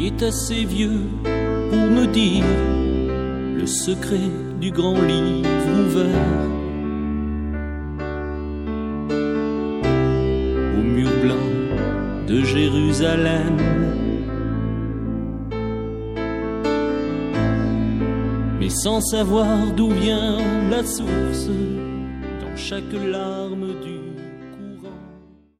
est assez vieux pour me dire le secret du grand livre ouvert. Au mur blanc de Jérusalem, mais sans savoir d'où vient la source dans chaque larme du